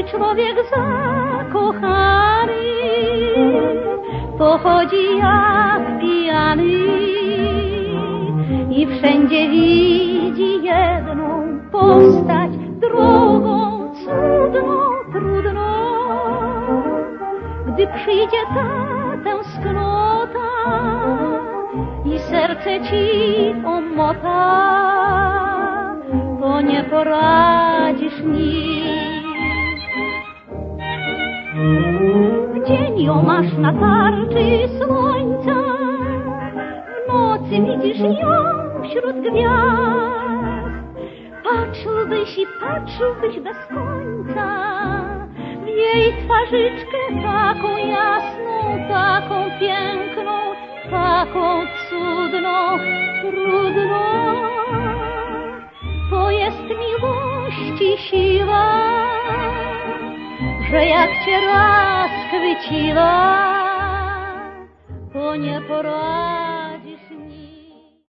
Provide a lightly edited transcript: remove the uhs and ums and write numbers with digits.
człowiek zakochany, to chodzi jak pijany i wszędzie widzi jedną postać, drogą cudną, trudną. Gdy przyjdzie ta tęsknota i serce ci omota, to nie poradzisz nic. W dzień ją masz na tarczy słońca, w nocy widzisz ją wśród gwiazd. Patrzyłbyś bez końca w jej twarzyczkę taką jasną, taką piękną, taką cudną, trudną. To jest miłości siła, że jak cię raz chwyciła, to nie poradzisz nic.